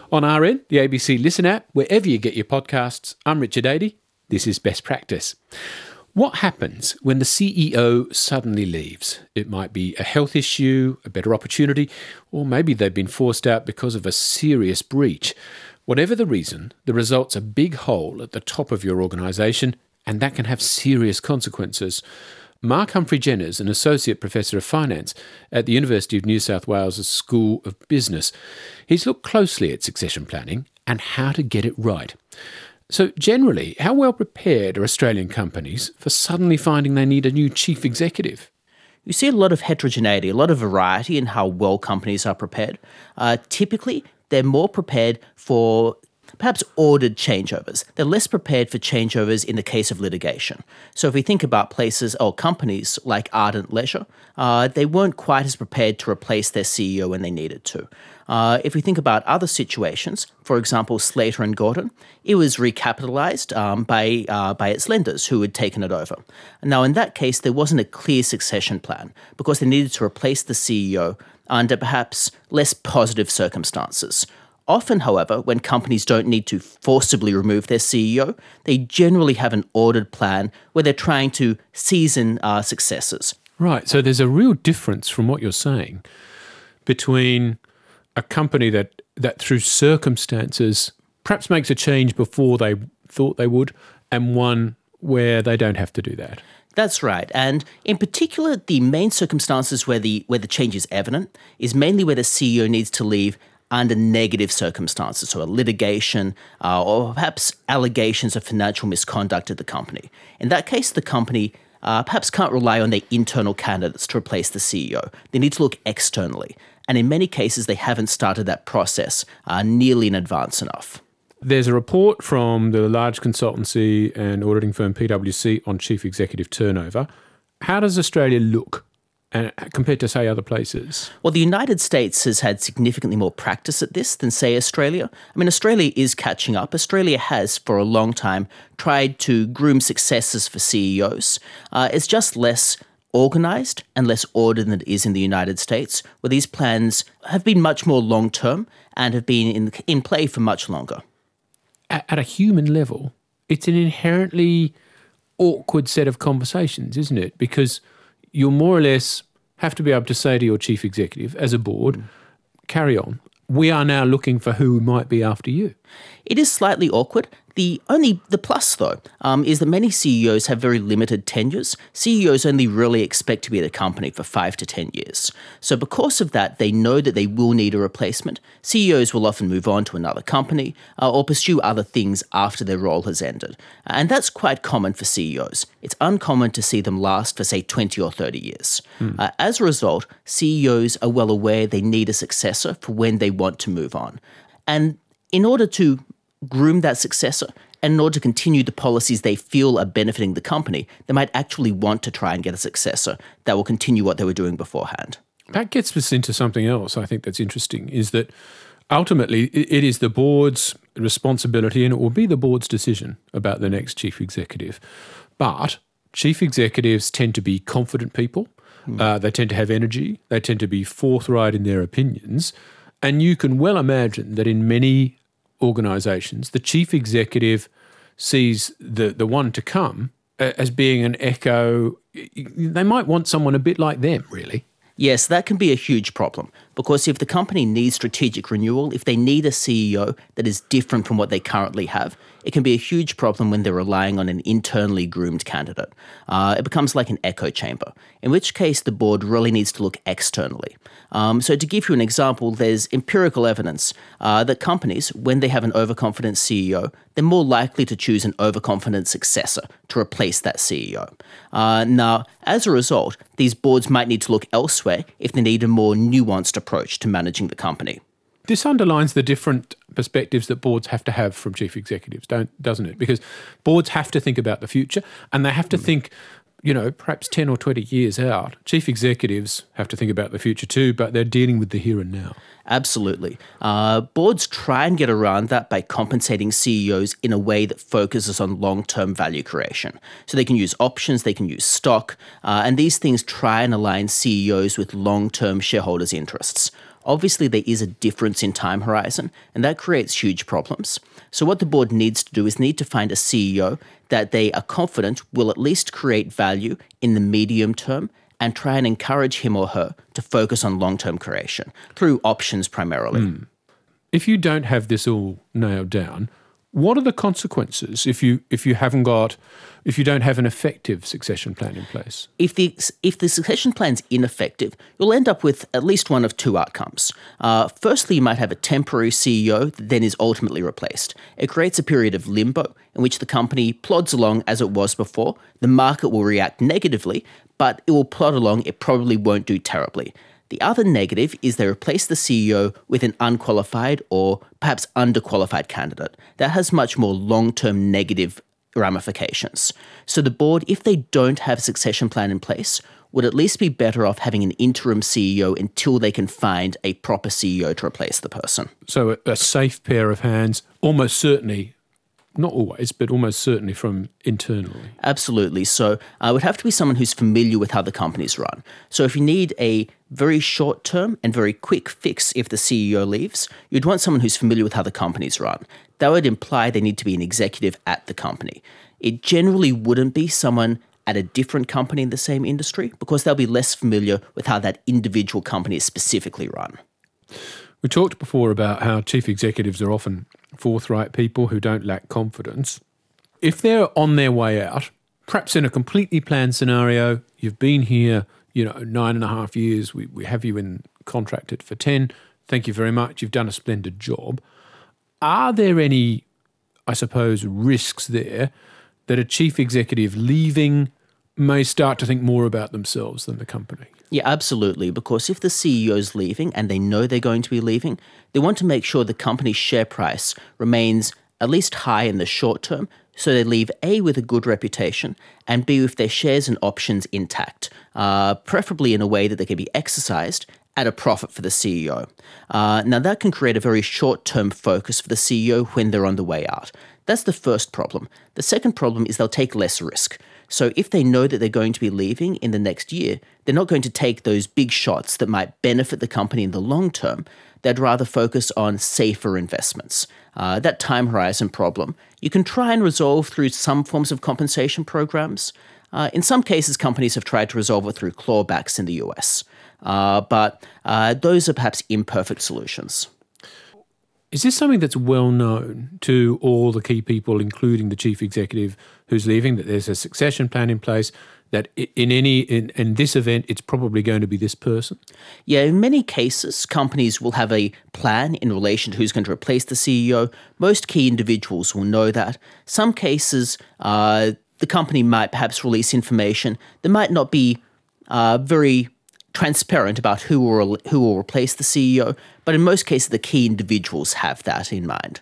On RN, the ABC Listen app, wherever you get your podcasts, I'm Richard Adey. This is Best Practice. What happens when the CEO suddenly leaves? It might be a health issue, a better opportunity, or maybe they've been forced out because of a serious breach. Whatever the reason, the result's a big hole at the top of your organisation, and that can have serious consequences. Mark Humphrey-Jenners, an Associate Professor of Finance at the University of New South Wales' School of Business. He's looked closely at succession planning and how to get it right. So generally, how well prepared are Australian companies for suddenly finding they need a new chief executive? You see a lot of heterogeneity, a lot of variety in how well companies are prepared. Typically, they're more prepared for perhaps ordered changeovers. They're less prepared for changeovers in the case of litigation. So if we think about places or companies like Ardent Leisure, they weren't quite as prepared to replace their CEO when they needed to. If we think about other situations, for example, Slater and Gordon, it was recapitalised by its lenders who had taken it over. Now, in that case, there wasn't a clear succession plan because they needed to replace the CEO under perhaps less positive circumstances. Often, however, when companies don't need to forcibly remove their CEO, they generally have an ordered plan where they're trying to season successors. Right, so there's a real difference from what you're saying between a company that through circumstances perhaps makes a change before they thought they would, and one where they don't have to do that. That's right. And in particular, the main circumstances where the change is evident is mainly where the CEO needs to leave under negative circumstances, so a litigation or perhaps allegations of financial misconduct at the company. In that case, the company perhaps can't rely on their internal candidates to replace the CEO. They need to look externally. And in many cases, they haven't started that process nearly in advance enough. There's a report from the large consultancy and auditing firm PwC on chief executive turnover. How does Australia look compared to, say, other places? Well, the United States has had significantly more practice at this than, say, Australia. I mean, Australia is catching up. Australia has, for a long time, tried to groom successors for CEOs. It's just less organised and less ordered than it is in the United States, where these plans have been much more long-term and have been in play for much longer. At a human level, it's an inherently awkward set of conversations, isn't it? Because you'll more or less have to be able to say to your chief executive as a board, carry on. We are now looking for who might be after you. It is slightly awkward. The plus, though, is that many CEOs have very limited tenures. CEOs only really expect to be at a company for 5 to 10 years. So because of that, they know that they will need a replacement. CEOs will often move on to another company or pursue other things after their role has ended. And that's quite common for CEOs. It's uncommon to see them last for, say, 20 or 30 years. As a result, CEOs are well aware they need a successor for when they want to move on. And in order to groom that successor, and in order to continue the policies they feel are benefiting the company, they might actually want to try and get a successor that will continue what they were doing beforehand. That gets us into something else I think that's interesting, is that ultimately it is the board's responsibility and it will be the board's decision about the next chief executive. But chief executives tend to be confident people. They tend to have energy. They tend to be forthright in their opinions. And you can well imagine that in many organisations, the chief executive sees the one to come as being an echo. They might want someone a bit like them, really. Yes, that can be a huge problem because if the company needs strategic renewal, if they need a CEO that is different from what they currently have, it can be a huge problem when they're relying on an internally groomed candidate. It becomes like an echo chamber, in which case the board really needs to look externally. So to give you an example, there's empirical evidence that companies, when they have an overconfident CEO, they're more likely to choose an overconfident successor to replace that CEO. Now, as a result, these boards might need to look elsewhere if they need a more nuanced approach to managing the company. This underlines the different perspectives that boards have to have from chief executives, doesn't it? Because boards have to think about the future and they have to think, perhaps 10 or 20 years out. Chief executives have to think about the future too, but they're dealing with the here and now. Absolutely. Boards try and get around that by compensating CEOs in a way that focuses on long-term value creation. So they can use options, they can use stock, and these things try and align CEOs with long-term shareholders' interests. Obviously, there is a difference in time horizon, and that creates huge problems. So what the board needs to do is need to find a CEO that they are confident will at least create value in the medium term and try and encourage him or her to focus on long-term creation through options primarily. If you don't have this all nailed down, what are the consequences if you don't have an effective succession plan in place? If the succession plan's ineffective, you'll end up with at least one of two outcomes. Firstly, you might have a temporary CEO that then is ultimately replaced. It creates a period of limbo in which the company plods along as it was before. The market will react negatively, but it will plod along. It probably won't do terribly. The other negative is they replace the CEO with an unqualified or perhaps underqualified candidate. That has much more long-term negative ramifications. So the board, if they don't have a succession plan in place, would at least be better off having an interim CEO until they can find a proper CEO to replace the person. So a safe pair of hands, almost certainly, not always, but almost certainly from internally. Absolutely. So it would have to be someone who's familiar with how the company's run. So if you need a very short-term and very quick fix if the CEO leaves, you'd want someone who's familiar with how the company's run. That would imply they need to be an executive at the company. It generally wouldn't be someone at a different company in the same industry because they'll be less familiar with how that individual company is specifically run. We talked before about how chief executives are often forthright people who don't lack confidence. If they're on their way out, perhaps in a completely planned scenario, you've been here, 9.5 years, we have you in contracted for 10, thank you very much, you've done a splendid job. Are there any, I suppose, risks there that a chief executive leaving may start to think more about themselves than the company? Yeah, absolutely. Because if the CEO's leaving and they know they're going to be leaving, they want to make sure the company's share price remains at least high in the short term. So they leave A, with a good reputation, and B, with their shares and options intact, preferably in a way that they can be exercised at a profit for the CEO. Now, that can create a very short-term focus for the CEO when they're on the way out. That's the first problem. The second problem is they'll take less risk. So if they know that they're going to be leaving in the next year, they're not going to take those big shots that might benefit the company in the long term. They'd rather focus on safer investments. That time horizon problem, you can try and resolve through some forms of compensation programs. In some cases, companies have tried to resolve it through clawbacks in the US. But those are perhaps imperfect solutions. Is this something that's well known to all the key people, including the chief executive who's leaving, that there's a succession plan in place, that in this event, it's probably going to be this person? Yeah, in many cases, companies will have a plan in relation to who's going to replace the CEO. Most key individuals will know that. Some cases, the company might perhaps release information that might not be very transparent about who will replace the CEO, but in most cases, the key individuals have that in mind.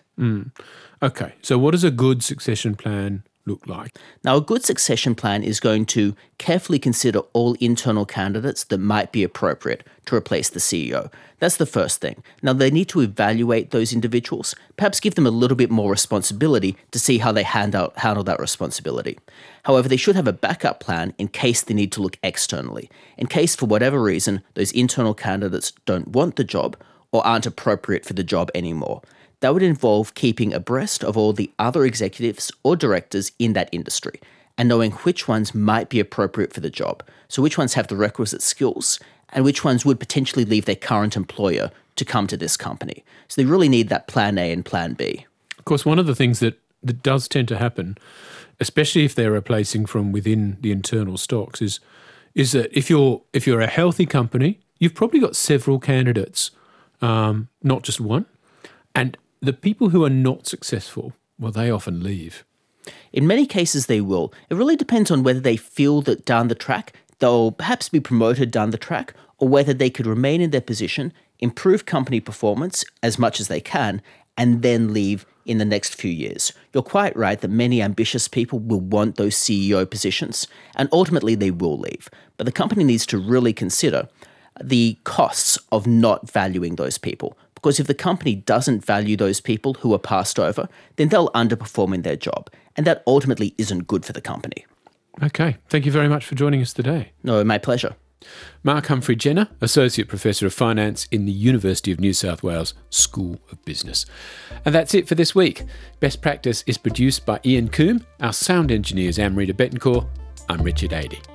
Okay, so what does a good succession plan look like? Now, a good succession plan is going to carefully consider all internal candidates that might be appropriate to replace the CEO. That's the first thing. Now, they need to evaluate those individuals, perhaps give them a little bit more responsibility to see how they handle that responsibility. However, they should have a backup plan in case they need to look externally, in case for whatever reason those internal candidates don't want the job or aren't appropriate for the job anymore. That would involve keeping abreast of all the other executives or directors in that industry and knowing which ones might be appropriate for the job. So which ones have the requisite skills and which ones would potentially leave their current employer to come to this company. So they really need that plan A and plan B. Of course, one of the things that does tend to happen, especially if they're replacing from within the internal stocks, is that if you're a healthy company, you've probably got several candidates, not just one. And the people who are not successful, well, they often leave. In many cases, they will. It really depends on whether they feel that down the track, they'll perhaps be promoted down the track, or whether they could remain in their position, improve company performance as much as they can, and then leave in the next few years. You're quite right that many ambitious people will want those CEO positions, and ultimately they will leave. But the company needs to really consider the costs of not valuing those people. Because if the company doesn't value those people who are passed over, then they'll underperform in their job. And that ultimately isn't good for the company. Okay. Thank you very much for joining us today. No, my pleasure. Mark Humphrey Jenner, Associate Professor of Finance in the University of New South Wales School of Business. And that's it for this week. Best Practice is produced by Ian Coombe. Our sound engineer is Amrita Betancourt. I'm Richard Adey.